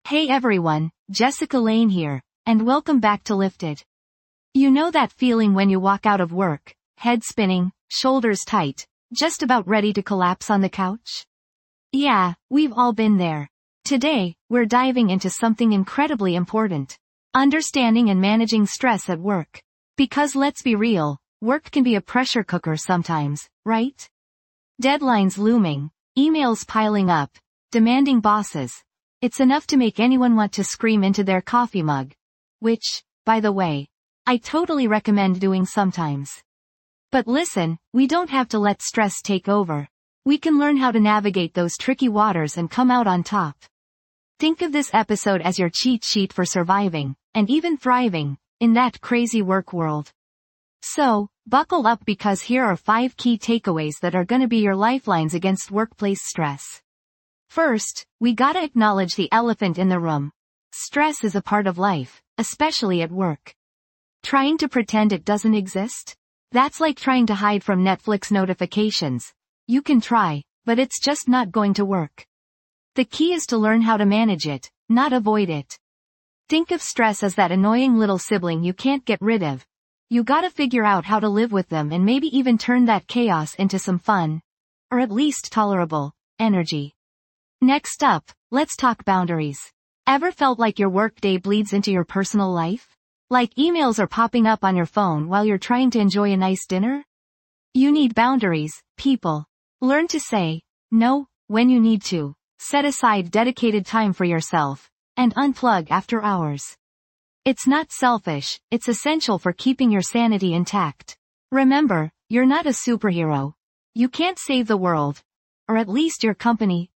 Hey everyone, Jessica Lane here, and welcome back to Lifted. You know that feeling when you walk out of work, head spinning, shoulders tight, just about ready to collapse on the couch? Yeah, we've all been there. Today, we're diving into something incredibly important. Understanding and managing stress at work. Because let's be real, work can be a pressure cooker sometimes, right? Deadlines looming, emails piling up, demanding bosses. It's enough to make anyone want to scream into their coffee mug. Which, by the way, I totally recommend doing sometimes. But listen, we don't have to let stress take over. We can learn how to navigate those tricky waters and come out on top. Think of this episode as your cheat sheet for surviving, and even thriving, in that crazy work world. So, buckle up because here are 5 key takeaways that are gonna be your lifelines against workplace stress. First, we gotta acknowledge the elephant in the room. Stress is a part of life, especially at work. Trying to pretend it doesn't exist? That's like trying to hide from Netflix notifications. You can try, but it's just not going to work. The key is to learn how to manage it, not avoid it. Think of stress as that annoying little sibling you can't get rid of. You gotta figure out how to live with them and maybe even turn that chaos into some fun, or at least tolerable, energy. Next up, let's talk boundaries. Ever felt like your workday bleeds into your personal life? Like emails are popping up on your phone while you're trying to enjoy a nice dinner? You need boundaries, people. Learn to say no when you need to. Set aside dedicated time for yourself, and unplug after hours. It's not selfish, it's essential for keeping your sanity intact. Remember, you're not a superhero. You can't save the world. Or at least your company,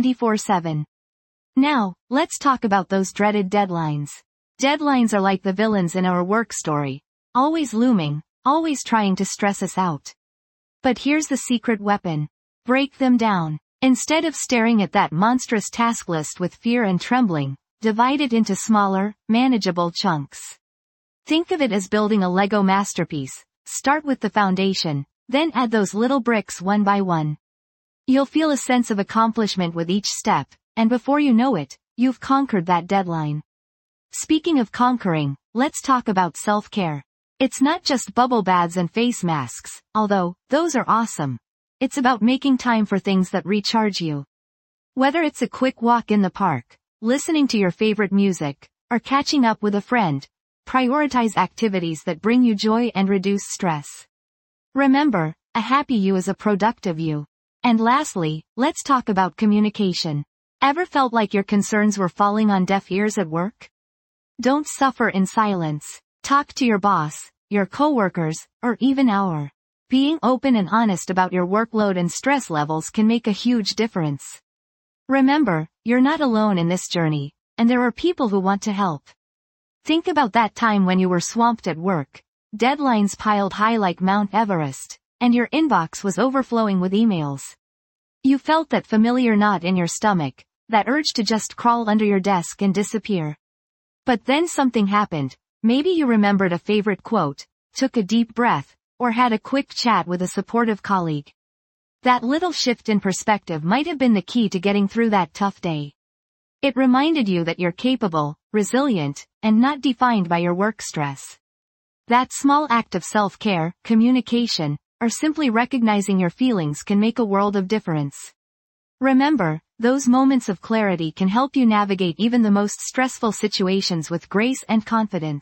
24/7. Now, let's talk about those dreaded deadlines. Deadlines are like the villains in our work story. Always looming, always trying to stress us out. But here's the secret weapon. Break them down. Instead of staring at that monstrous task list with fear and trembling, divide it into smaller, manageable chunks. Think of it as building a Lego masterpiece. Start with the foundation, then add those little bricks one by one. You'll feel a sense of accomplishment with each step, and before you know it, you've conquered that deadline. Speaking of conquering, let's talk about self-care. It's not just bubble baths and face masks, although, those are awesome. It's about making time for things that recharge you. Whether it's a quick walk in the park, listening to your favorite music, or catching up with a friend, prioritize activities that bring you joy and reduce stress. Remember, a happy you is a productive you. And lastly, let's talk about communication. Ever felt like your concerns were falling on deaf ears at work? Don't suffer in silence. Talk to your boss, your coworkers, or even our. Being open and honest about your workload and stress levels can make a huge difference. Remember, you're not alone in this journey, and there are people who want to help. Think about that time when you were swamped at work, deadlines piled high like Mount Everest, and your inbox was overflowing with emails. You felt that familiar knot in your stomach, that urge to just crawl under your desk and disappear. But then something happened. Maybe you remembered a favorite quote, took a deep breath, or had a quick chat with a supportive colleague. That little shift in perspective might have been the key to getting through that tough day. It reminded you that you're capable, resilient, and not defined by your work stress. That small act of self-care, communication, or simply recognizing your feelings can make a world of difference. Remember, those moments of clarity can help you navigate even the most stressful situations with grace and confidence.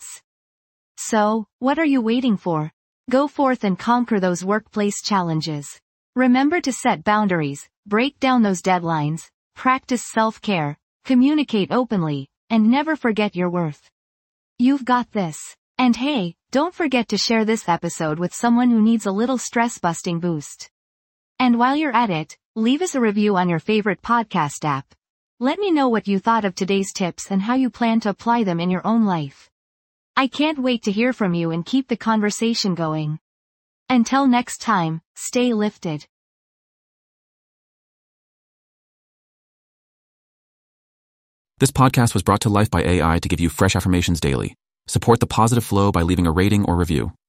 So, what are you waiting for? Go forth and conquer those workplace challenges. Remember to set boundaries, break down those deadlines, practice self-care, communicate openly, and never forget your worth. You've got this. And hey, don't forget to share this episode with someone who needs a little stress-busting boost. And while you're at it, leave us a review on your favorite podcast app. Let me know what you thought of today's tips and how you plan to apply them in your own life. I can't wait to hear from you and keep the conversation going. Until next time, stay lifted. This podcast was brought to life by AI to give you fresh affirmations daily. Support the positive flow by leaving a rating or review.